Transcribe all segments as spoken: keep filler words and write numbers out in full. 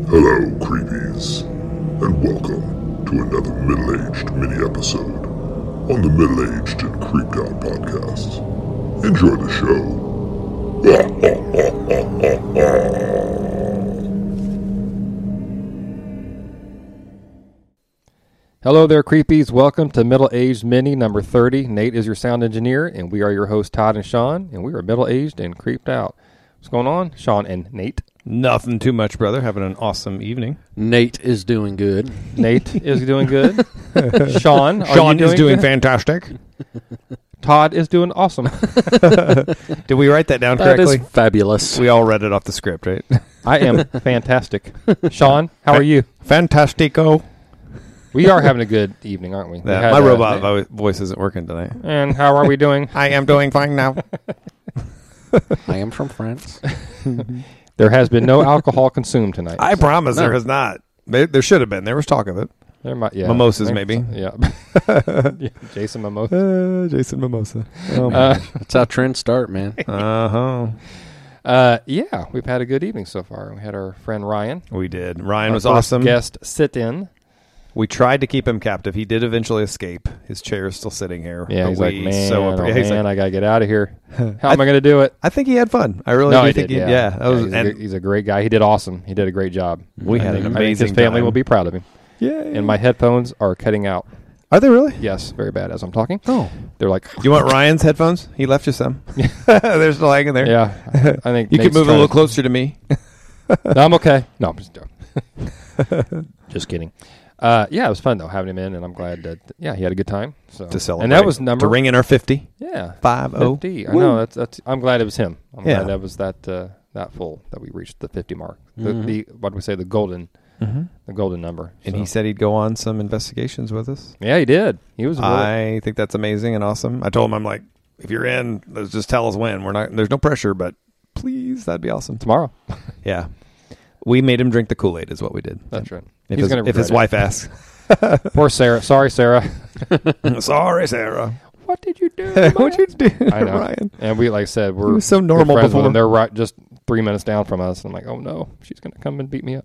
Hello, creepies, and welcome to another middle-aged mini-episode on the Middle-Aged and Creeped Out podcast. Enjoy the show. Hello there, creepies. Welcome to Middle-Aged Mini number thirty. Nate is your sound engineer, and we are your hosts, Todd and Sean, and we are middle-aged and creeped out. What's going on, Sean and Nate? Nothing too much, brother. Having an awesome evening. Nate is doing good. Nate is doing good. Sean, are Sean you is doing good? fantastic. Todd is doing awesome. Did we write that down That correctly? is fabulous. We all read it off the script, right? I am fantastic. Sean, how are you? Fantastico. We are having a good evening, aren't we? we Yeah, had, my uh, robot vo- voice isn't working tonight. And how are we doing? I am doing fine now. I am from France. There has been no alcohol consumed tonight. I promise No. there has not. There, there should have been. There was talk of it. There might, yeah, Mimosas, maybe. Yeah. Yeah, Jason Mimosa. Uh, Jason Mimosa. Oh, Uh, That's how trends start, man. uh-huh. uh, yeah, we've had a good evening so far. We had our friend Ryan. We did. Ryan Our was first awesome. Guest sit-in. We tried to keep him captive. He did eventually escape. His chair is still sitting here. Yeah, but he's we like, man, so oh, appre- he's man, like, I gotta get out of here. How am I I going to do it? I think he had fun. I really No, do he think did. he, Yeah, yeah. That was, he's, a, and good- he's a great guy. He did awesome. He did a great job. we I had think- an I think amazing his family time. will be proud of him. Yeah. And my headphones are cutting out. Are they really? Yes, very bad as I'm talking. Oh. They're like, You want Ryan's headphones? He left you some. They're still hanging there. yeah. I think You Nate's could move a trying little to- closer to me. No, I'm okay. No, I'm just joking. Just kidding. Uh, yeah, it was fun though having him in, and I'm glad that yeah he had a good time. So To celebrate. and that was number To ring in our fifty. yeah Five oh. fifty. I know that's that's. I'm glad it was him. I'm Yeah. glad that was that uh, that full that we reached the fifty mark. The, Mhm. the what do we say the golden Mm-hmm. the golden number. And So- he said he'd go on some investigations with us. yeah he did. He was really, I think that's amazing and awesome. I told him, I'm like, if you're in, let's just tell us when. We're not. There's no pressure, but please, that'd be awesome. tomorrow. Yeah. We made him drink the Kool-Aid is what we did. That's right. If He's his, gonna if his regret wife asks. it. Poor Sarah. Sorry, Sarah. Sorry, Sarah. What did you do? What'd you do, I know. Ryan? And we, like I said, He we're was so good normal friends with before. them. They're right, just three minutes down from us. I'm like, oh no, she's gonna come and beat me up.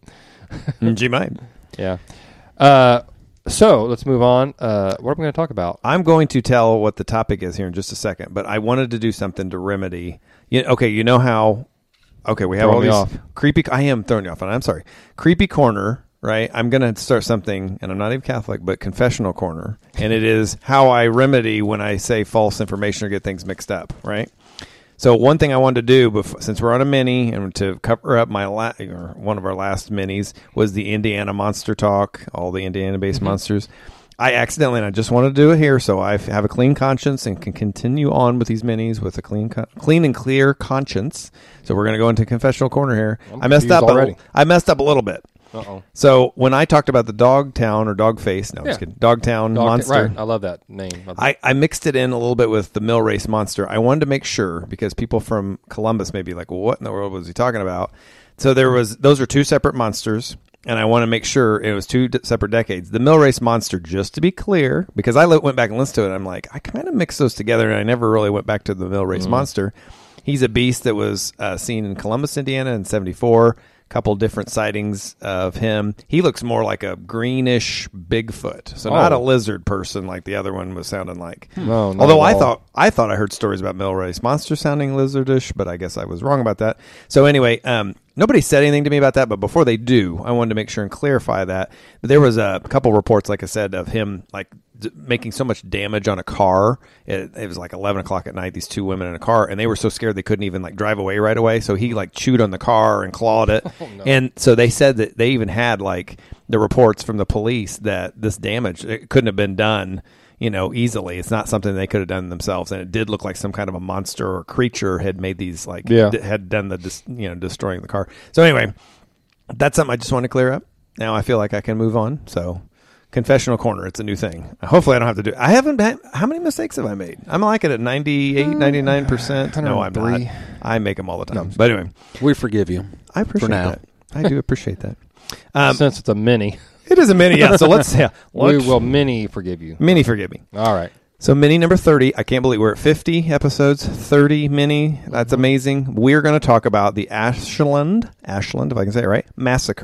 She might. Yeah. Uh, so let's move on. Uh, what are we going to talk about? I'm going to tell what the topic is here in just a second, but I wanted to do something to remedy. You, okay, you know how? Okay, we have Throwing all me these off. creepy. I am throwing you off, and I'm sorry. Creepy corner, right? I'm going to start something, and I'm not even Catholic, but confessional corner, and it is how I remedy when I say false information or get things mixed up, right? So one thing I wanted to do, before, since we're on a mini, and to cover up my la- or one of our last minis was the Indiana Monster Talk, all the Indiana-based Mm-hmm. monsters. I accidentally, and I just want to do it here, so I f- have a clean conscience and can continue on with these minis with a clean, co- clean and clear conscience. So we're going to go into confessional corner here. I'm I messed confused up. already. A, I messed up a little bit. Uh-oh. So when I talked about the Dogtown or Dogface, no, I'm just Yeah. kidding, Dogtown Dog- Monster. Right. I love that name. I, I mixed it in a little bit with the Mill Race Monster. I wanted to make sure, because people from Columbus may be like, well, what in the world was he talking about? So there was those are two separate monsters, and I want to make sure it was two d- separate decades. The Mill Race Monster, just to be clear, because I li- went back and listened to it, I'm like, I kind of mixed those together, and I never really went back to the Mill Race Mm. Monster. He's a beast that was uh, seen in Columbus, Indiana in seventy-four. Couple different sightings of him. He looks more like a greenish Bigfoot, so not a Oh. lizard person like the other one was sounding like. No, not Although at I all. thought I thought I heard stories about Mill Race Monster sounding lizardish, but I guess I was wrong about that. So anyway, um, nobody said anything to me about that, but before they do, I wanted to make sure and clarify that. But there was a couple reports, like I said, of him like d- making so much damage on a car. It, it was like eleven o'clock at night. These two women in a car, and they were so scared they couldn't even like drive away right away. So he like chewed on the car and clawed it. Oh, no. And so they said that they even had like the reports from the police that this damage it couldn't have been done, you know, easily. It's not something they could have done themselves, and it did look like some kind of a monster or creature had made these like Yeah. d- had done the dis- you know destroying the car. So anyway, that's something I just want to clear up. Now I feel like I can move on. So confessional corner, it's a new thing. Hopefully I don't have to do. I haven't. Had, how many mistakes have I made? I'm like it at ninety-eight, ninety-nine percent. No, I'm not. one hundred three. I make them all the time. No. But anyway, We forgive you. I appreciate now. that. I do appreciate that. Um, Since it's a mini, it is a mini, yeah. So let's yeah, we let's- will mini forgive you. mini forgive me. All right. So mini number thirty. I can't believe we're at fifty episodes. thirty mini. That's amazing. We're going to talk about the Ashland, Ashland, if I can say it right, massacre.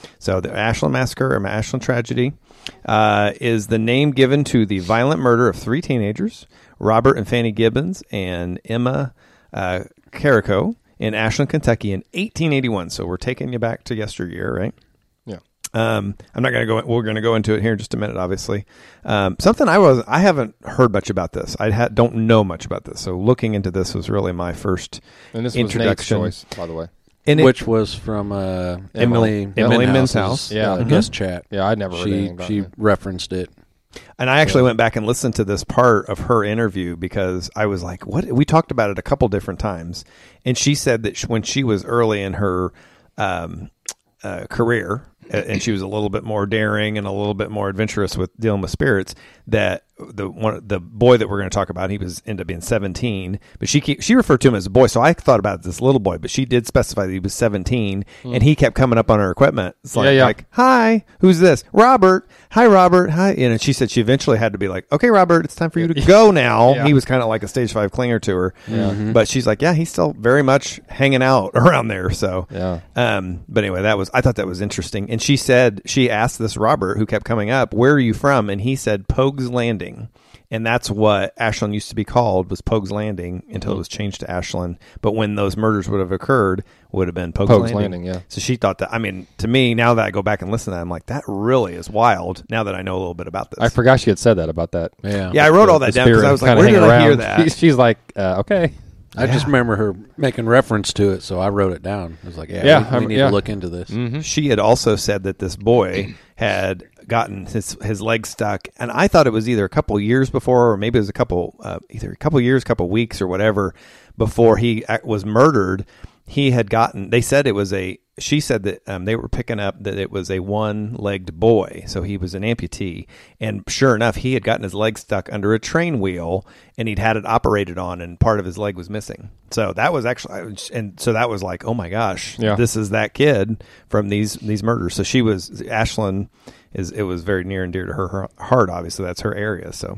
So the Ashland Massacre or Ashland Tragedy uh, is the name given to the violent murder of three teenagers, Robert and Fanny Gibbons and Emma uh, Carrico, in Ashland, Kentucky in eighteen eighty-one. So we're taking you back to yesteryear, right? Yeah. Um, I'm not going to go. We're going to go into it here in just a minute. Obviously, um, something I was. I haven't heard much about this. I ha- don't know much about this. So looking into this was really my first And this was Nate's introduction. choice, by the way. And it- Which was from uh, Emily Emily Minhouse's, Minhouse. Yeah. uh, Mhm. guest chat. Yeah, I'd never heard She anything about she it. referenced it. And I actually went back and listened to this part of her interview because I was like, what? We talked about it a couple different times. And she said that sh- when she was early in her um, uh, career, a- and she was a little bit more daring and a little bit more adventurous with dealing with spirits, that the one the boy that we're going to talk about, he was ended up being seventeen, but she keep, she referred to him as a boy. So I thought about this little boy, but she did specify that he was seventeen, and he kept coming up on her equipment. It's like, Yeah, yeah. like, hi, who's this? Robert. Hi, Robert. Hi. And she said she eventually had to be like, okay, Robert, it's time for you to go now. Yeah. He was kind of like a stage five clinger to her. Yeah. But she's like, yeah, he's still very much hanging out around there. So, Yeah. um, but anyway, that was, I thought that was interesting. And she said, she asked this Robert who kept coming up, where are you from? And he said, Pogues Landing. And that's what Ashland used to be called, was Pogues Landing, until it was changed to Ashland. But when those murders would have occurred, would have been Pogues, Pogues Landing. Landing, yeah. So she thought that, I mean, to me, now that I go back and listen to that, I'm like, that really is wild, now that I know a little bit about this. I forgot she had said that about that. Yeah. yeah, I wrote all that The down because spirit I was like, kinda where did hanging I hear around. that? She- she's like, uh, okay. I just remember her making reference to it, so I wrote it down. I was like, yeah, Yeah, we, we I'm- need yeah. to look into this. Mm-hmm. She had also said that this boy had gotten his his leg stuck, and I thought it was either a couple years before, or maybe it was a couple uh, either a couple years, couple weeks, or whatever before he ac- was murdered. He had gotten. They said it was a. She said that um, they were picking up that it was a one-legged boy, so he was an amputee. And sure enough, he had gotten his leg stuck under a train wheel, and he'd had it operated on, and part of his leg was missing. So that was actually, and so that was like, oh my gosh, Yeah. this is that kid from these these murders. So she was Ashland. Is it was very near and dear to her, her heart. Obviously, that's her area. So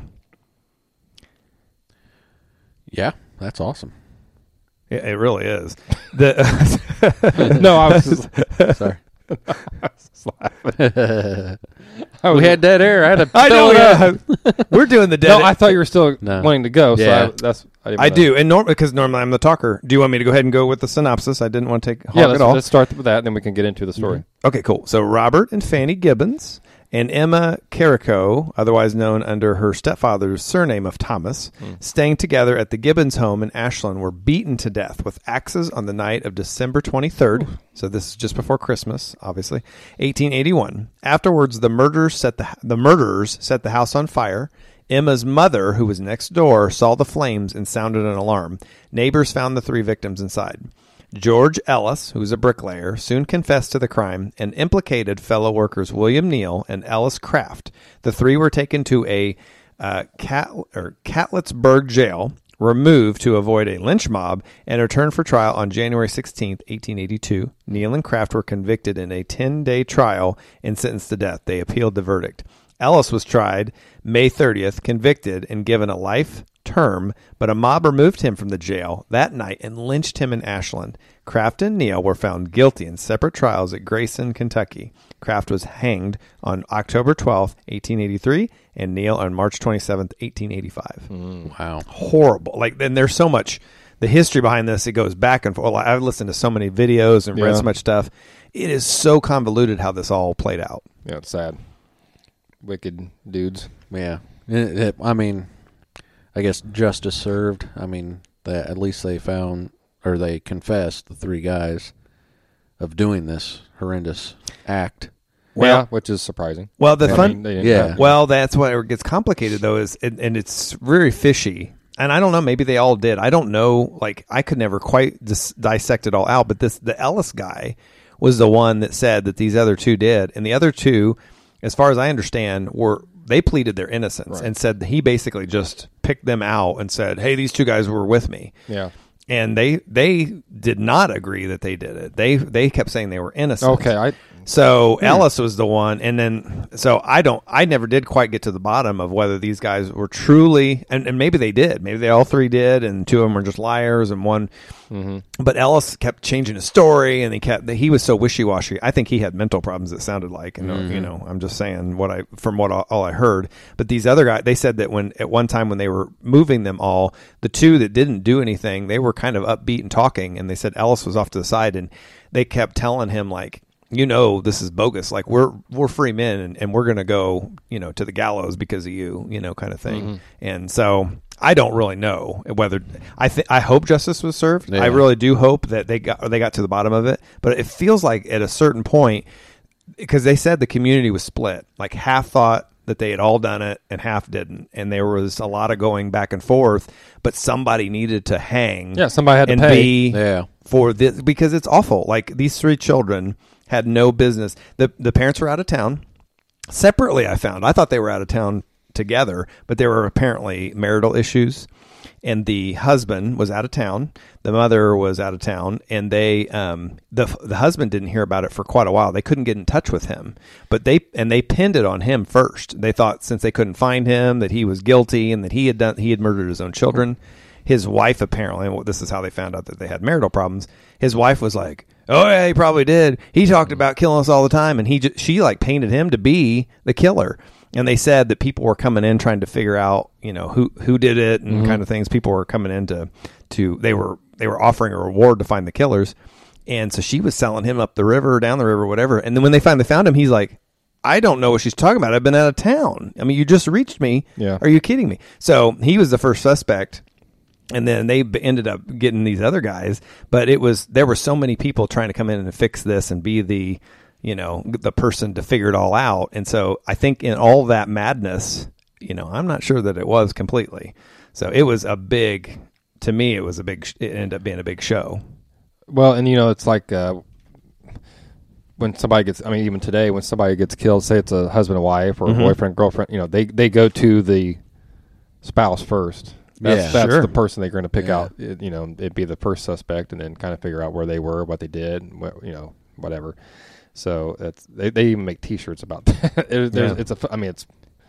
Yeah, that's awesome. it, it really is. The No, I was just, Sorry. I was- We had dead air. I had to I know fill it up. uh, we're doing the dead. No, I thought you were still No. wanting to go. So Yeah. I, that's I, didn't I wanna- do, and norm because normally I'm the talker. Do you want me to go ahead and go with the synopsis? I didn't want to take hog Yeah, at let's, all. let's start with that, and then we can get into the story. Okay, cool. So Robert and Fanny Gibbons and Emma Carrico, otherwise known under her stepfather's surname of Thomas, staying together at the Gibbons home in Ashland, were beaten to death with axes on the night of December twenty-third. So this is just before Christmas, obviously, eighteen eighty-one. Afterwards, the murderers set the the murderers set the house on fire. Emma's mother, who was next door, saw the flames and sounded an alarm. Neighbors found the three victims inside. George Ellis, who was a bricklayer, soon confessed to the crime and implicated fellow workers William Neal and Ellis Craft. The three were taken to a uh, Cat, or Catlettsburg jail, removed to avoid a lynch mob, and returned for trial on January sixteenth, eighteen eighty-two. Neal and Craft were convicted in a ten-day trial and sentenced to death. They appealed the verdict. Ellis was tried May thirtieth, convicted, and given a life term, but a mob removed him from the jail that night and lynched him in Ashland. Craft and Neal were found guilty in separate trials at Grayson, Kentucky. Craft was hanged on October twelfth, eighteen eighty-three, and Neal on March twenty-seventh, eighteen eighty-five. Wow. Horrible. Like, and there's so much, the history behind this, it goes back and forth. Like, I've listened to so many videos and read Yeah. so much stuff. It is so convoluted how this all played out. Yeah, it's sad. Wicked dudes. Yeah. It- it- I mean, I guess justice served. I mean, that at least they found, or they confessed, the three guys, of doing this horrendous act. Well- yeah, which is surprising. Well, the I fun, mean, they didn't Yeah. have- well, that's what it gets complicated though, is and, and it's very fishy. And I don't know, maybe they all did. I don't know. Like, I could never quite dis- dissect it all out. But this, the Ellis guy, was the one that said that these other two did, and the other two, as far as I understand, were they pleaded their innocence Right. and said that he basically just picked them out and said, "Hey, these two guys were with me." Yeah. And they they did not agree that they did it. They they kept saying they were innocent. Okay. I So Ellis was the one, and then so I don't, I never did quite get to the bottom of whether these guys were truly, and, and maybe they did, maybe they all three did, and two of them were just liars, and one. Mm-hmm. But Ellis kept changing his story, and he kept he was so wishy washy. I think he had mental problems. It sounded like, and mm-hmm. you know, I'm just saying what I from what all, all I heard. But these other guys, they said that when at one time when they were moving them all, the two that didn't do anything, they were kind of upbeat and talking, and they said Ellis was off to the side, and they kept telling him like, you know, this is bogus. Like we're we're free men, and, and we're gonna go, you know, to the gallows because of you, you know, kind of thing. Mm-hmm. And so I don't really know whether I think I hope justice was served. Yeah. I really do hope that they got they got to the bottom of it. But it feels like at a certain point, because they said the community was split. Like half thought that they had all done it, and half didn't, and there was a lot of going back and forth. But somebody needed to hang. Yeah, somebody had to and pay. Be yeah. for this because it's awful. Like these three children had no business. The the parents were out of town. Separately, I found. I thought they were out of town together, but there were apparently marital issues. And the husband was out of town. The mother was out of town, and they um, the the husband didn't hear about it for quite a while. They couldn't get in touch with him, but they and they pinned it on him first. They thought since they couldn't find him that he was guilty and that he had done he had murdered his own children. His wife apparently, and this is how they found out that they had marital problems. His wife was like, "Oh yeah, he probably did. He talked about killing us all the time," and he just, she like painted him to be the killer. And they said that people were coming in trying to figure out, you know, who who did it and mm-hmm. kind of things. People were coming in to, to they were they were offering a reward to find the killers, and so she was selling him up the river, down the river, whatever. And then when they finally found him, he's like, "I don't know what she's talking about. I've been out of town. I mean, you just reached me. Yeah. Are you kidding me?" So he was the first suspect. And then they ended up getting these other guys, but it was there were so many people trying to come in and fix this and be the, you know, the person to figure it all out. And so I think in all that madness, you know, I'm not sure that it was completely. So it was a big, to me, it was a big, it ended up being a big show. Well, and you know, it's like uh, when somebody gets, I mean, even today, when somebody gets killed, say it's a husband and wife or mm-hmm. a boyfriend, girlfriend, you know, they, they go to the spouse first. That's, yeah, that's sure. the person they're going to pick Yeah. out. It, you know, it'd be the first suspect, and then kind of figure out where they were, what they did, what, you know, whatever. So that's they, they even make T-shirts about that. it, there's, Yeah. It's a, I mean, it's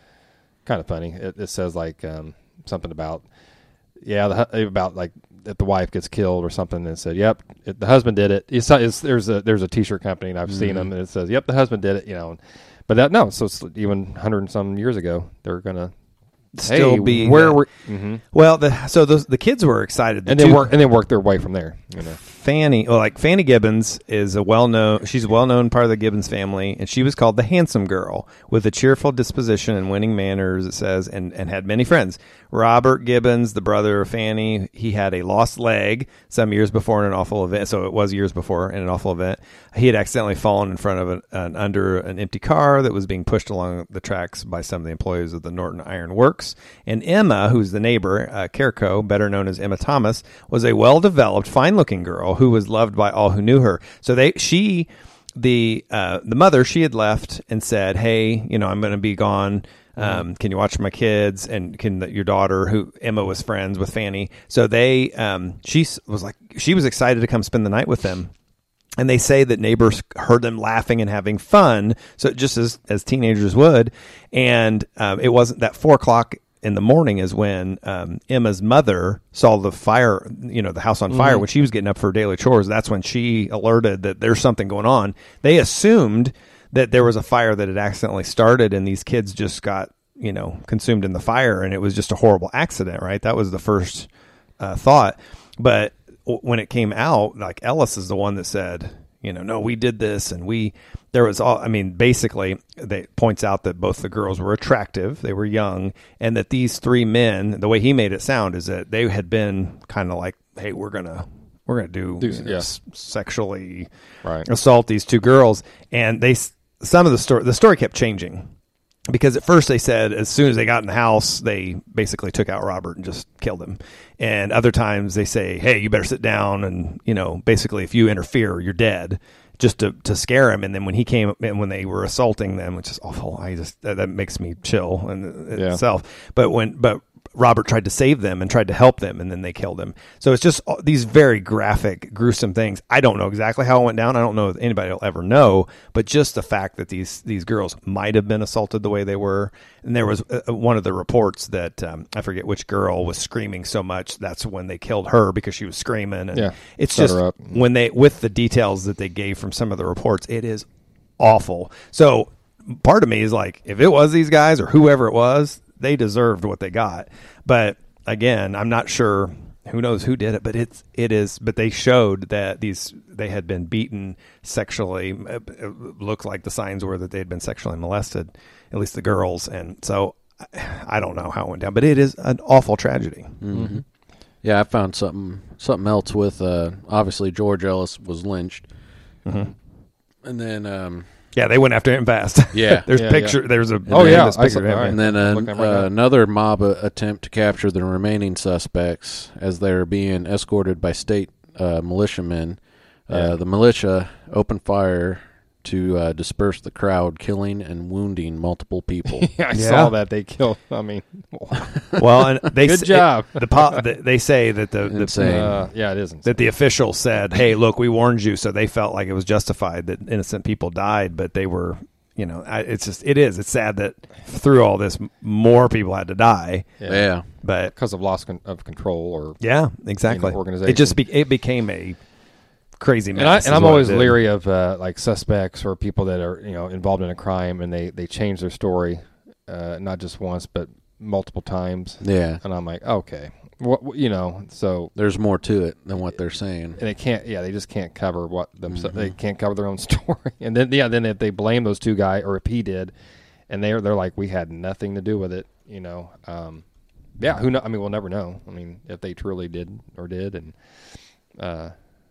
kind of funny. It, it says like um, something about yeah, the, about like that the wife gets killed or something, and it said, "Yep, it, the husband did it." It's, it's there's a there's a T-shirt company, and I've mm-hmm. seen them, and it says, "Yep, the husband did it." You know, but that no, so it's even hundred and some years ago, they're gonna. Still hey, be where uh, were mm-hmm. well the so those the kids were excited the and then work and then work their way from there. You know, Fanny, well, like Fanny Gibbons is a well known she's a well known part of the Gibbons family, and she was called the handsome girl with a cheerful disposition and winning manners. It says and and had many friends. Robert Gibbons, the brother of Fanny, he had a lost leg some years before in an awful event. So it was years before in an awful event. He had accidentally fallen in front of an, an under an empty car that was being pushed along the tracks by some of the employees of the Norton Iron Works. And Emma, who's the neighbor, uh, Carrico, better known as Emma Thomas, was a well-developed, fine-looking girl who was loved by all who knew her. So they, she, the uh, the mother, she had left and said, "Hey, you know, I'm going to be gone. Um, can you watch my kids? And can the, your daughter, who Emma was friends with Fanny?" So they, um, she was like, she was excited to come spend the night with them. And they say that neighbors heard them laughing and having fun, so just as as teenagers would. And um, it wasn't that four o'clock in the morning is when um, Emma's mother saw the fire, you know, the house on fire mm-hmm. when she was getting up for her daily chores. That's when she alerted that there's something going on. They assumed that there was a fire that had accidentally started, and these kids just got, you know, consumed in the fire, and it was just a horrible accident, right? That was the first uh, thought. But when it came out, like Ellis is the one that said, you know, no, we did this, and we, there was all, I mean, basically, they points out that both the girls were attractive, they were young, and that these three men, the way he made it sound is that they had been kind of like, hey, we're gonna, we're gonna do, do you know, yeah. s- sexually right. assault these two girls, and they, some of the story, the story kept changing. Because at first they said as soon as they got in the house, they basically took out Robert and just killed him. And other times they say, hey, you better sit down. And, you know, basically if you interfere, you're dead, just to, to scare him. And then when he came and when they were assaulting them, which is awful, I just, that, that makes me chill in yeah. itself. But when, but Robert tried to save them and tried to help them, and then they killed him. So it's just all these very graphic, gruesome things. I don't know exactly how it went down. I don't know if anybody will ever know, but just the fact that these these girls might have been assaulted the way they were. And there was uh, one of the reports that um, I forget which girl was screaming so much that's when they killed her because she was screaming. And Yeah, it's set just her up. when they with the details that they gave from some of the reports, it is awful. So part of me is like, if it was these guys or whoever it was, they deserved what they got. But again, I'm not sure. Who knows who did it? But it's it is. But they showed that these they had been beaten sexually. It looked like the signs were that they had been sexually molested, at least the girls. And so I don't know how it went down, but it is an awful tragedy. Mm-hmm. Yeah, I found something something else with uh, obviously George Ellis was lynched, Mm-hmm. and then. Um, Yeah, they went after him fast. Yeah. there's Yeah, picture. yeah. There's a Oh, yeah, this I picture saw- of him. all right. And then Looking an, at it right now. uh, another mob uh, attempt to capture the remaining suspects as they were being escorted by state uh, militiamen. Uh, Yeah. The militia opened fire to uh, disperse the crowd, killing and wounding multiple people. Yeah, I Yeah. saw that they killed. I mean, Well, and they Good s- job. It, the po- they, they say that the, the Insane. uh, yeah, it isn't. that the official said, "Hey, look, we warned you," so they felt like it was justified that innocent people died, but they were, you know, I, it's just it is. It's sad that through all this, m- more people had to die, yeah. but because of loss con- of control or yeah, exactly. You know, organization. It just be, it became a crazy mess. and, I, is and I'm what it always did. leery of uh, like suspects or people that are you know involved in a crime and they they change their story, uh, not just once but multiple times. Yeah. And I'm like, okay, what what- you know, so There's more to it than what they're saying. and they can't, yeah, they just can't cover what them. Mm-hmm. They can't cover their own story. And then yeah, then if they blame those two guys or if he did, and they're they're like, we had nothing to do with it, you know. Um, yeah, who know? I mean, we'll never know. I mean, if they truly did or did, and uh.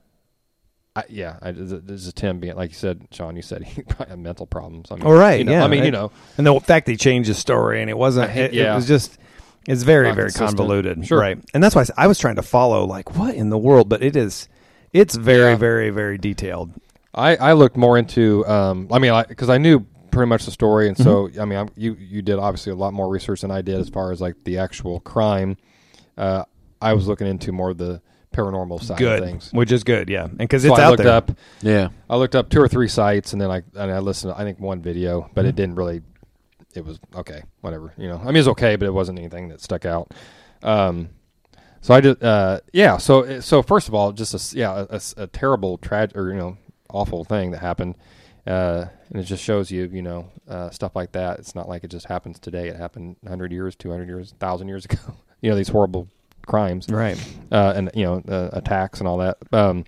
I, yeah, I, this is Tim being like you said, Sean. You said he probably had mental problems. I mean, All right, you know, yeah. I mean, I- you know, And the fact they changed his story, and it wasn't. I hate- It, yeah. it was just. It's very, Not very consistent. convoluted, Sure. right? And that's why I s- I was trying to follow, like, what in the world? But it is, it's very, Yeah. very, very detailed. I, I looked more into. Um, I mean, because I, I knew pretty much the story, and so I mean, I, you you did obviously a lot more research than I did as far as like the actual crime. Uh, I was looking into more of the paranormal side Good, of things. which is good, yeah, and because So it's I out looked there. up. Yeah. I looked up two or three sites, and then I and I listened. to, I think one video, but it didn't really. It was okay, whatever. You know, I mean, it was okay, but it wasn't anything that stuck out. Um, so I did. Uh, yeah. So so first of all, just a s- yeah a, a, a terrible tragedy or you know awful thing that happened, uh, and it just shows you you know uh, stuff like that. It's not like it just happens today. It happened one hundred years, two hundred years, one thousand years ago. You know these horrible crimes, Right. uh, and you know uh, attacks and all that. Um,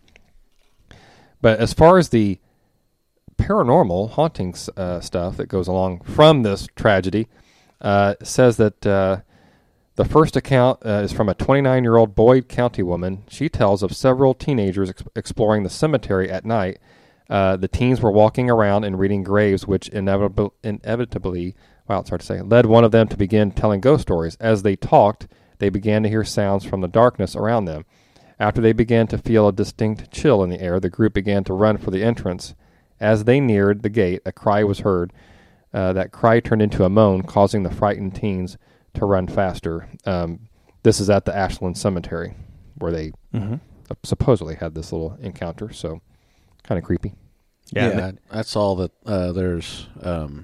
but as far as the paranormal hauntings uh, stuff that goes along from this tragedy, uh, says that uh, the first account uh, is from a twenty-nine-year-old Boyd County woman. She tells of several teenagers ex- exploring the cemetery at night. Uh, the teens were walking around and reading graves, which inevitably, inevitably, wow, it's hard to say, led one of them to begin telling ghost stories. As they talked, they began to hear sounds from the darkness around them. After they began to feel a distinct chill in the air, the group began to run for the entrance. As they neared the gate, a cry was heard. Uh, that cry turned into a moan, causing the frightened teens to run faster. Um, this is at the Ashland Cemetery, where they Mm-hmm. supposedly had this little encounter. So, kind of creepy. Yeah, Yeah. I, I saw that uh, there's um,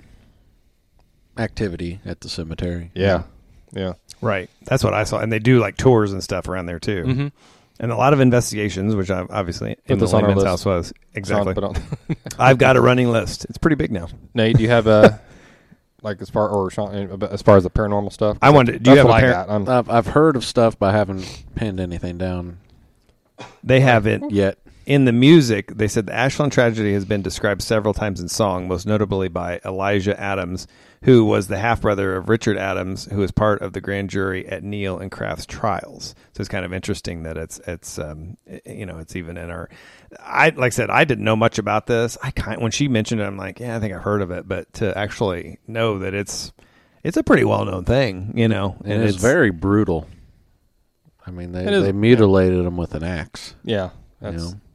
activity at the cemetery. Yeah, yeah. right. That's what I saw, and they do like tours and stuff around there too, Mm-hmm. and a lot of investigations, which I've obviously in the this on our layman's list. house was exactly. But on, I've got a running list. It's pretty big now. Nate, do you have a like as far or Sean, as far as the paranormal stuff? I wanted. Do you That's have a what I par- got. I'm- I've, I've heard of stuff, but I haven't pinned anything down They have it yet. in the music. They said the Ashland tragedy has been described several times in song, most notably by Elijah Adams, who was the half brother of Richard Adams, who was part of the grand jury at Neal and Kraft's trials. So it's kind of interesting that it's it's um, you know it's even in our. I like I said, I didn't know much about this. I kind when she mentioned it, I'm like, yeah, I think I've heard of it, but to actually know that it's it's a pretty well known thing, you know, And it's, very brutal. I mean, they, It is- they mutilated them with an axe. yeah, You that's know?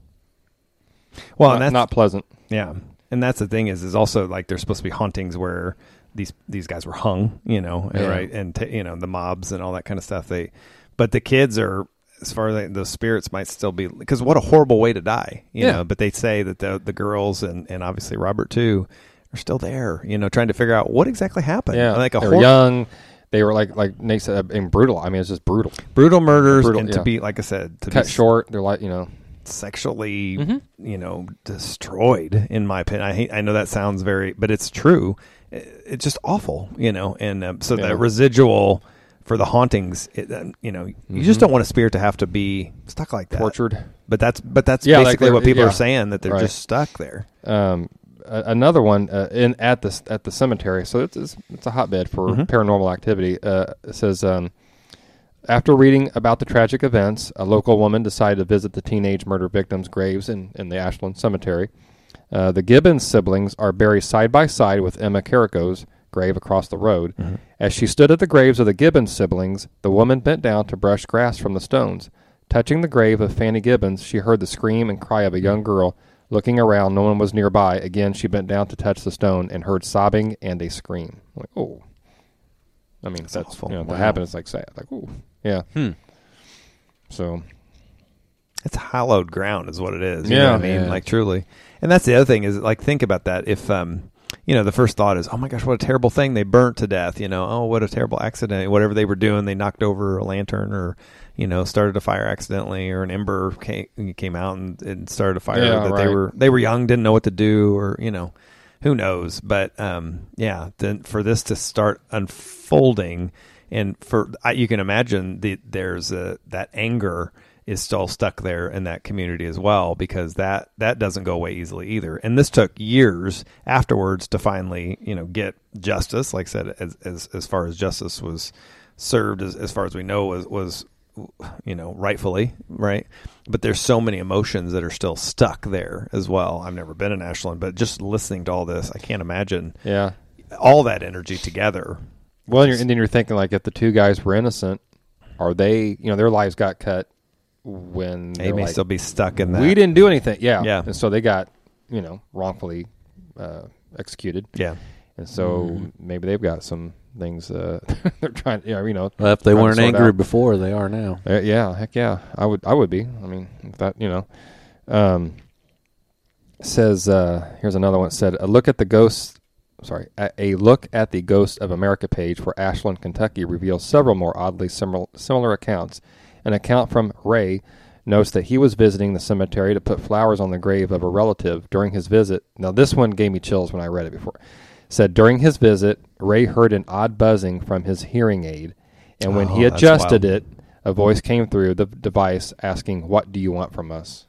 well, not, and that's not pleasant. Yeah, and that's the thing is, is also like there's supposed to be hauntings where these these guys were hung, you know, Yeah. right, and t- you know the mobs and all that kind of stuff. They, but the kids are, as far as they, the spirits might still be, because what a horrible way to die, you Yeah. know. But they say that the the girls and and obviously Robert too are still there, you know, trying to figure out what exactly happened. Yeah, like a they were hor- young. They were like like Nate said, and brutal. I mean, it's just brutal. brutal murders, Brutal, and yeah. to be, like I said, to Cut be short. They're like, you know, sexually, Mhm. you know, destroyed. In my opinion, I hate, I know that sounds very, but it's true. It- It's just awful, you know. And um, so Yeah. the residual for the hauntings, it, um, you know, you just Mhm. don't want a spirit to have to be stuck like that. tortured. But that's but that's Yeah, like basically they're- what people yeah. are saying, that they're Right. just stuck there. Um, a- another one uh, in at the at the cemetery. So it's it's, it's a hotbed for Mhm. paranormal activity. Uh, it says um, after reading about the tragic events, a local woman decided to visit the teenage murder victims' graves in in the Ashland Cemetery. Uh, the Gibbons siblings are buried side by side with Emma Carrico's grave across the road. Mm-hmm. As she stood at the graves of the Gibbons siblings, the woman bent down to brush grass from the stones. Touching the grave of Fanny Gibbons, she heard the scream and cry of a young girl. Looking around, no one was nearby. Again, she bent down to touch the stone and heard sobbing and a scream. Like, oh. I mean, if that's, awful. you know, if Wow. that happens, it's like sad. Like, oh, yeah. Hmm. So, It's hallowed ground is what it is. You Yeah. know what I mean? Yeah. Like, truly. And that's the other thing is, like, think about that. If, um, you know, the first thought is, oh my gosh, what a terrible thing. They burnt to death, you know, oh, what a terrible accident. Whatever they were doing, they knocked over a lantern or, you know, started a fire accidentally, or an ember came, came out and, and started a fire Yeah, that they right. were, they were young, didn't know what to do, or, you know, who knows? But, um, yeah, then for this to start unfolding, and for, I, you can imagine the, there's a, that anger is still stuck there in that community as well, because that that doesn't go away easily either. And this took years afterwards to finally, you know, get justice. Like I said, as as, as far as justice was served, as, as far as we know, was was you know, rightfully, right? But there's so many emotions that are still stuck there as well. I've never been in Ashland, but just listening to all this, I can't imagine yeah. all that energy together. Well, and, you're, and then you're thinking, like, if the two guys were innocent, are they, you know, their lives got cut when They they're may like, still be stuck in that. we didn't do anything. Yeah. Yeah. And so they got, you know, wrongfully uh, executed. Yeah. And so Mm-hmm. maybe they've got some things uh, they're trying, you know, you know. Well, if they trying to weren't sort angry out. before, they are now. Uh, yeah, heck yeah. I would I would be. I mean, if that, you know. Um, says, uh, here's another one. It said, a look at the ghost, sorry, a, a look at the Ghost of America page for Ashland, Kentucky reveals several more oddly similar, similar accounts. An account from Ray notes that he was visiting the cemetery to put flowers on the grave of a relative. During his visit, now this one gave me chills when I read it before. Said during his visit, Ray heard an odd buzzing from his hearing aid, and when Oh, he that's adjusted wild. it, a voice came through the device asking, "What do you want from us?"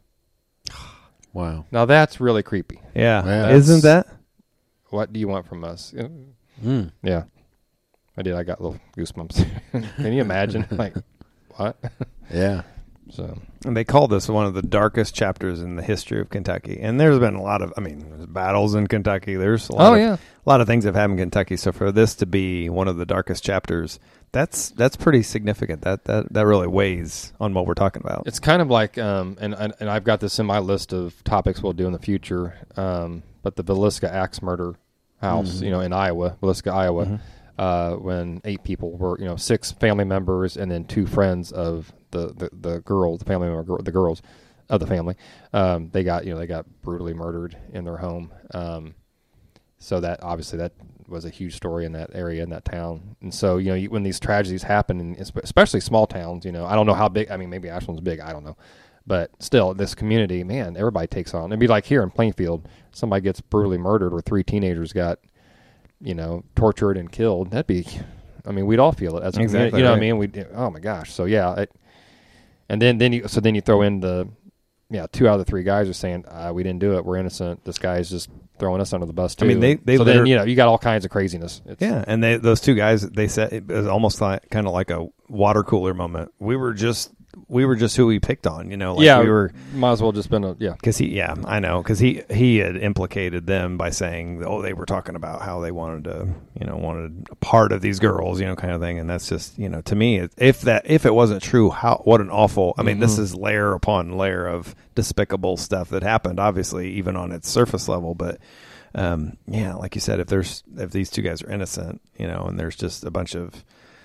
Wow. Now that's really creepy. Yeah. Yeah. Isn't that? What do you want from us? Uh, Mm. Yeah, I did. I got little goosebumps. Can you imagine? Like, what? Yeah. So And they call this one of the darkest chapters in the history of Kentucky. And there's been a lot of, I mean, there's battles in Kentucky. There's a lot Oh, of, yeah. a lot of things that have happened in Kentucky. So for this to be one of the darkest chapters, that's that's pretty significant. That that that really weighs on what we're talking about. it's kind of like, um, and, and and I've got this in my list of topics we'll do in the future. Um, but the Villisca axe murder house, Mm-hmm. you know, in Iowa, Villisca, Iowa, uh, when eight people were, you know, six family members and then two friends of the the, the girl, the family member, the girls of the family, um, they got, you know, they got brutally murdered in their home. Um, so that obviously that was a huge story in that area, in that town. And so, you know, you, when these tragedies happen, and especially small towns, you know, I don't know how big, I mean, maybe Ashland's big, I don't know. But still, this community, man, everybody takes on. It'd be like here in Plainfield, somebody gets brutally murdered or three teenagers got, you know, tortured and killed. That'd be, I mean, we'd all feel it as a community. Exactly You know right. what I mean? We, oh my gosh. So yeah, it, and then then you so then you throw in the, yeah, two out of the three guys are saying uh, we didn't do it. We're innocent. This guy's just throwing us under the bus too. I mean, they- they so then liter- you know you got all kinds of craziness. It's, Yeah, and they those two guys, they said it was almost like kind of like a water cooler moment. We were just we were just who we picked on, you know. Like yeah, we were. might as well just been a yeah. Because he, yeah, I know. Because he, he had implicated them by saying, oh, they were talking about how they wanted to, you know, wanted a part of these girls, you know, kind of thing. And that's just, you know, to me, it, if that, if it wasn't true, how, what an awful, I mean, Mm-hmm. this is layer upon layer of despicable stuff that happened, obviously, even on its surface level. But, um, yeah, like you said, if there's if these two guys are innocent, you know, and there's just a bunch of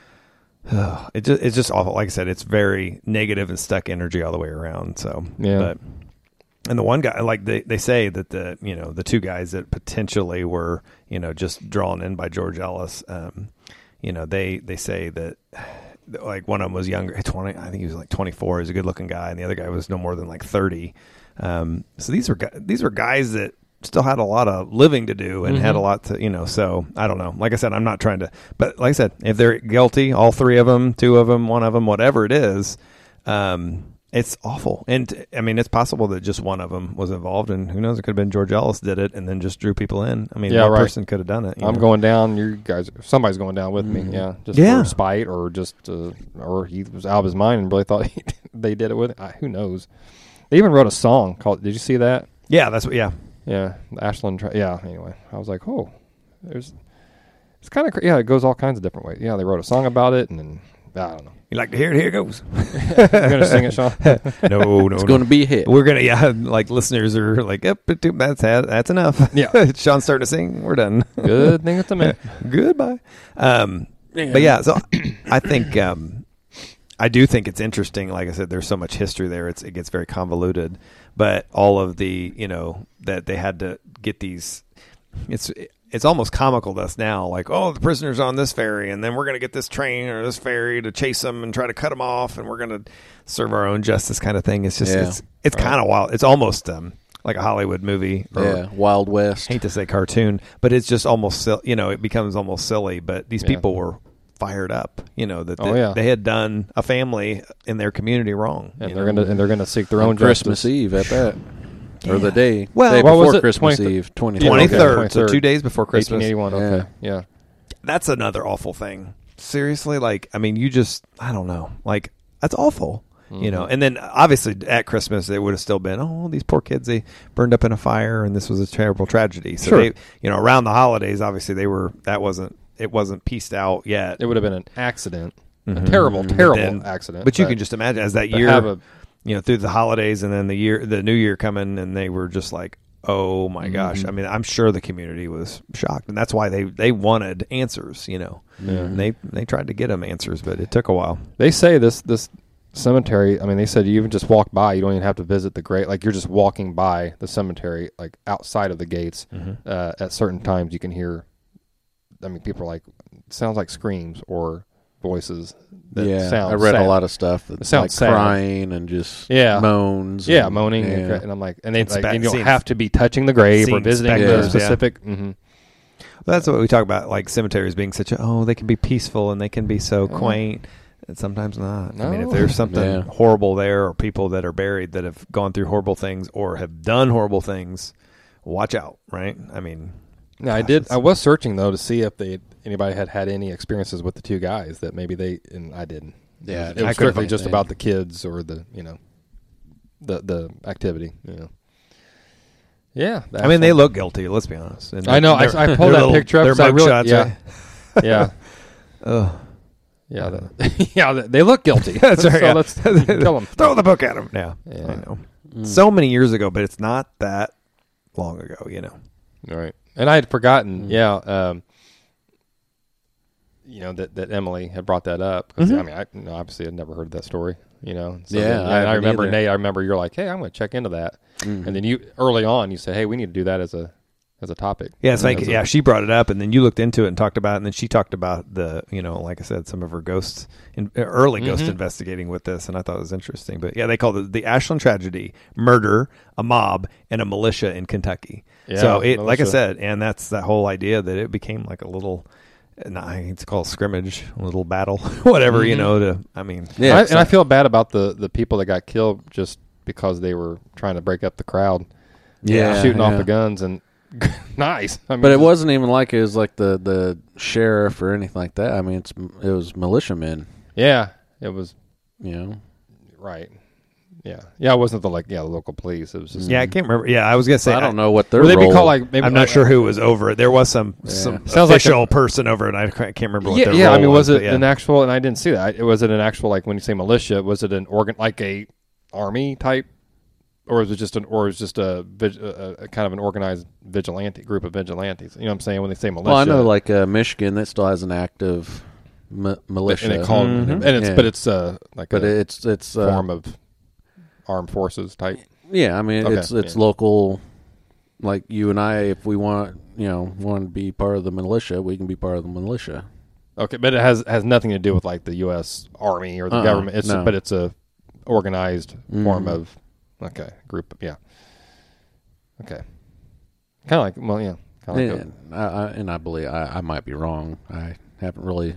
uh, it just it's just awful. Like I said, it's very negative and stuck energy all the way around. So Yeah. but and the one guy, like they, they say that the you know the two guys that potentially were you know just drawn in by George Ellis, um, you know they they say that like one of them was younger, twenty, I think he was like twenty-four. He's a good looking guy, and the other guy was no more than like thirty. Um, so these were gu- these were guys that still had a lot of living to do and Mm-hmm. had a lot to you know. So I don't know. Like I said, I'm not trying to, but like I said, if they're guilty, all three of them, two of them, one of them, whatever it is. Um, It's awful. And, I mean, it's possible that just one of them was involved, and who knows, it could have been George Ellis did it and then just drew people in. I mean, Yeah, one right. person could have done it. you I'm know? going down. You guys, somebody's going down with Mm. me. Yeah, just Yeah. for spite, or just, uh, or he was out of his mind and really thought he, they did it with. Uh, who knows? They even wrote a song called. Did you see that? Yeah, that's what, yeah. Yeah, Ashland. Tra- yeah. Anyway, I was like, oh, there's. It's kind of yeah. It goes all kinds of different ways. Yeah, they wrote a song about it, and then I don't know. You like to hear it? Here it goes. You're gonna sing it, Sean? no, no. It's no. going to be a hit. We're going to, yeah, like listeners are like, yep, that's, that's enough. Yeah. Sean's starting to sing. We're done. Good thing it's a minute. Goodbye. Um, Yeah. But yeah, so I think um, I do think it's interesting. Like I said, there's so much history there; it's, it gets very convoluted. But all of the, you know, that they had to get these. It's it's almost comical to us now. Like, oh, the prisoners on this ferry, and then we're going to get this train or this ferry to chase them and try to cut them off, and we're going to serve our own justice, kind of thing. It's just Yeah. it's it's kind of wild. It's almost um, like a Hollywood movie. Or, Yeah, Wild West. hate to say cartoon, but it's just almost sil- you know it becomes almost silly. But these Yeah. people were fired up, you know that they, Oh, yeah. they had done a family in their community wrong, And you they're know? gonna and they're gonna seek their On own Christmas justice. Eve at that. Or the day. Well, day what before was it? Christmas twenty-third Eve. twenty twenty Okay, third, so twenty-third. two days before Christmas. eighteen eighty-one. Okay, yeah. That's another awful thing. Seriously, like I mean, you just I don't know, like that's awful. You know, and then obviously at Christmas it would have still been, oh, these poor kids, they burned up in a fire, and this was a terrible tragedy. So Sure. they, you know, around the holidays, obviously they were that wasn't it wasn't pieced out yet. It would have been an accident, Mhm. a terrible, But terrible then- accident. But you can just imagine as that to year, have a you know, through the holidays and then the year, the new year coming, and they were just like, oh my gosh. I mean, I'm sure the community was shocked, and that's why they, they wanted answers, you know, and they, they tried to get them answers, but it took a while. They say this this cemetery. I mean, they said you even just walk by. You don't even have to visit the grave. Like you're just walking by the cemetery, like outside of the gates. Uh, at certain times, you can hear. I mean, people are like, sounds like screams or voices. That Yeah, sound I read sad. a lot of stuff that's sounds like sad. crying and just Yeah. moans. Yeah, and, moaning, yeah. and, cra- and I'm like, and they It's like, bad. and you don't Seems- have to be touching the grave or seems visiting the specters, yeah. specific. hmm That's what we talk about, like cemeteries being such a, oh, they can be peaceful and they can be so Uh-huh. quaint. And sometimes not. I mean, if No. there's something Yeah. horrible there, or people that are buried that have gone through horrible things or have done horrible things, watch out, right? I mean, Now, I gosh, did. it's- I was searching though to see if they anybody had had any experiences with the two guys that maybe they and I didn't. Yeah, it was I couldn't strictly find just any. about the kids or the you know the the activity. You know. Yeah, I mean, they look guilty. Let's be honest. And I know. I, their- I their pulled that little- picture up. Their 'cause I really, mugshots, yeah, right? yeah, Ugh. yeah, the, yeah. They they look guilty. That's right. So yeah. let's kill them. Throw the book at them. Yeah, Yeah. I know. Mm. So many years ago, but it's not that long ago. You know. Right. And I had forgotten. Mm. Yeah. Um, you know that, that Emily had brought that up. 'Cause, Mhm. I mean, I you know, obviously I'd never heard that story. You know. So Yeah, then- I and I haven't remember either. Nate. I remember you're like, hey, I'm going to check into that. Mhm. And then you early on you said, hey, we need to do that as a as a topic. Yeah, it's like As a- yeah, she brought it up, and then you looked into it and talked about it, and then she talked about the you know, like I said, some of her ghosts, in, early ghost Mhm. investigating with this, and I thought it was interesting. But yeah, they called it the Ashland tragedy: murder, a mob, and a militia in Kentucky. Yeah, so it, like I militia. said, and that's that whole idea that it became like a little. Nah, it's called scrimmage, a little battle, whatever you Mhm. know. To I mean, Yeah, and, I, it's and I like- feel bad about the the people that got killed just because they were trying to break up the crowd. Yeah, shooting off yeah. the guns and nice. I mean, But it just- wasn't even like it was like the, the sheriff or anything like that. I mean, it's it was militiamen, Yeah, it was you know. right. Yeah, yeah. It wasn't the like yeah the local police. It was just yeah, I can't remember. Yeah, I was gonna say I don't know what their Would they be role- called like maybe? I'm not like- sure who was over it. There was some Yeah. some Sounds like official person over it. I can't remember what Yeah, their yeah. role I mean, was was it but yeah. an actual? And I didn't see that. It was it an actual like when you say militia? Was it an organ like a army type or is it just an, or is it just a, vig- a, a kind of an organized vigilante group of vigilantes? You know what I'm saying when they say militia? Well, I know like uh, Michigan that still has an active mi- militia, and, it called, Mhm. and it's Yeah. but it's uh, like but a it's it's uh, form of armed forces type. yeah. I mean, Okay, it's it's yeah. local. Like you and I, if we want, you know, want to be part of the militia, we can be part of the militia. Okay, but it has has nothing to do with like the U S Army or the Uh-uh, government. It's no. but it's a organized form Mhm. of okay group. Yeah. Okay. Kind of like well, yeah. Kind of like And I, I, and I believe I, I might be wrong. I haven't really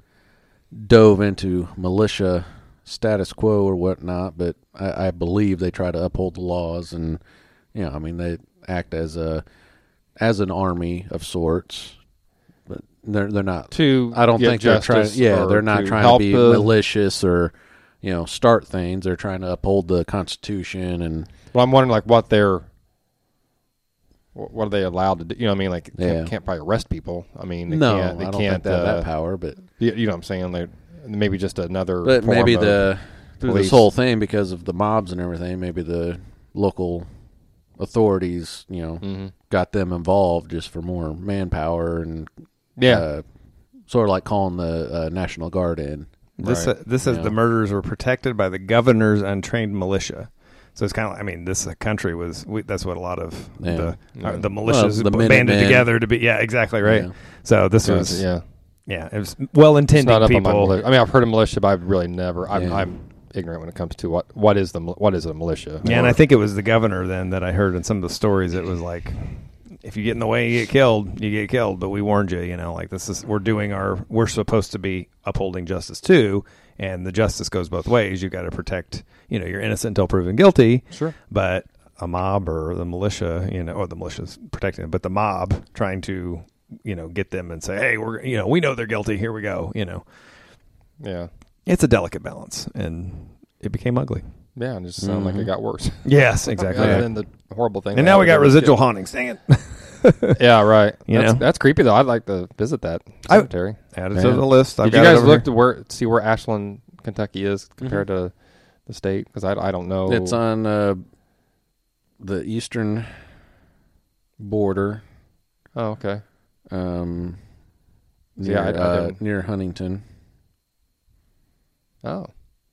dove into militia status quo or whatnot, but I, I believe they try to uphold the laws, and you know, I mean, they act as a as an army of sorts, but they're they're not. a, to I don't get think they're trying. justice Yeah, or they're not to trying to help be the- malicious or you know start things. They're trying to uphold the Constitution and. Well, I'm wondering like what they're what what are they allowed to do? You know what I mean? Like Yeah. can't, can't probably arrest people. I mean, they No, can't. They I don't can't. think they have uh, that power, but You, you know what I'm saying? They maybe just another. but form maybe of the through police. this whole thing because of the mobs and everything, maybe the local authorities, you know, Mhm. got them involved just for more manpower and Yeah. uh, sort of like calling the uh, National Guard in. This Right. uh, this says Yeah. the murders were protected by the governor's untrained militia. So it's kind of like, I mean, this country was, we, that's what a lot of Yeah. the Yeah. uh, the militias Well, the banded Minutemen. together to be, yeah, exactly, right. Yeah. So this Gotcha, was, yeah. yeah, it was It's not well-intended up on my people. militia. I mean, I've heard of militia, but I've really never. I'm, Yeah. I'm ignorant when it comes to what what is the mil- what is a militia. Yeah, and Or- I think it was the governor then that I heard in some of the stories. It was like, if you get in the way, you get killed. You get killed. But we warned you. You know, like this is we're doing our. We're supposed to be upholding justice too, and the justice goes both ways. You've got to protect. You know, you're innocent until proven guilty. Sure. But a mob or the militia, you know, or the militia's protecting them, but the mob trying to, you know, get them and say, hey, we're, you know, we know they're guilty. Here we go. You know, Yeah. it's a delicate balance, and it became ugly. Yeah, and it just sounded like Mhm. it got worse. Yes, exactly. Other Yeah. than the horrible thing. And that now we got happened. residual hauntings. Dang it. Yeah, right. You that's, know? that's creepy though. I'd like to visit that I- cemetery. Add it Yeah. to the list. I've Did you got it guys over look here. to where see where Ashland, Kentucky is compared to the state? Because I, I don't know. It's on uh, the eastern border. Oh, okay. Um, See, near, I- I uh, didn't- near Huntington. Oh,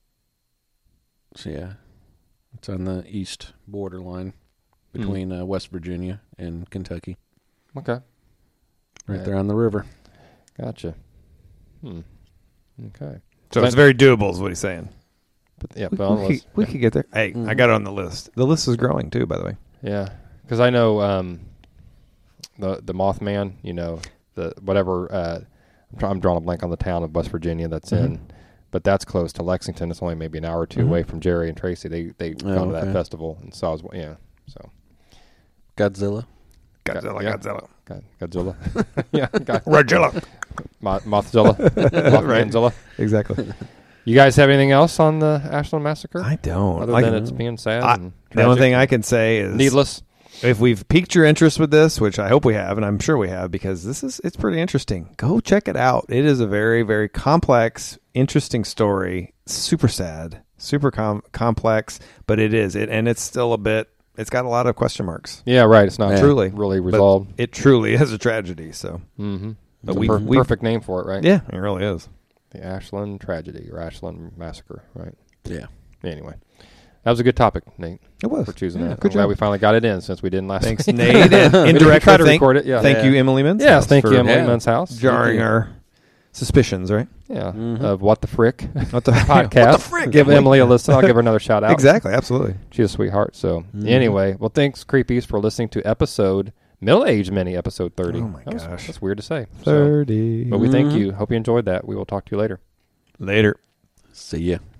So yeah, it's on the east borderline between uh, West Virginia and Kentucky, okay. right Yeah. there on the river. Gotcha. Hmm. Okay. So it's very doable, is what he's saying. But yeah, We, but on we the could, list. we could get there. Hey, I got it on the list. The list is growing too, by the way. Yeah, because I know um, the the Mothman. You know the whatever. Uh, I'm, try- I'm drawing a blank on the town of West Virginia that's Mhm. in, but that's close to Lexington. It's only maybe an hour or 2 Mhm. away from Jerry and Tracy. They they Oh, gone to that okay. festival and saw. His, yeah, so Godzilla. Godzilla, yeah. Godzilla. God, Godzilla. yeah, God, Godzilla. Mo- Mothzilla. Mothmanzilla. Exactly. You guys have anything else on the Ashland massacre? I don't. Other I- than it's being sad I- and the only tragic, thing I can say is needless. if we've piqued your interest with this, which I hope we have, and I'm sure we have, because this is it's pretty interesting. Go check it out. It is a very, very complex, interesting story. Super sad, super com- complex, but it is it, and it's still a bit. It's got a lot of question marks. Yeah, right. It's not Yeah. Truly, really But resolved. it truly is a tragedy. So Mm-hmm. But It's we- a per- we- perfect name for it, right? yeah, it really is. The Ashland tragedy or Ashland massacre, right? Yeah. Anyway, that was a good topic, Nate, It was for choosing Yeah, that. Good I'm glad job. we finally got it in since we didn't last Thanks, week. Nate. And We didn't indirectly, try to thank, record it. Yeah. thank Yeah. you, Emily Mintz. Yes, thank for you, Emily yeah. Men's House. jarring Thank you. our suspicions, right? Yeah, Mhm. of What the Frick What the podcast. What the frick? Give Emily? Emily a listen. I'll give her another shout out. Exactly, absolutely. She's a sweetheart. So Mhm. anyway, well, thanks, Creepies, for listening to episode middle-aged mini episode thirty. Oh, my That was- gosh. that's weird to say. So, Thirty. but we thank Mhm. you. Hope you enjoyed that. We will talk to you later. Later. See ya.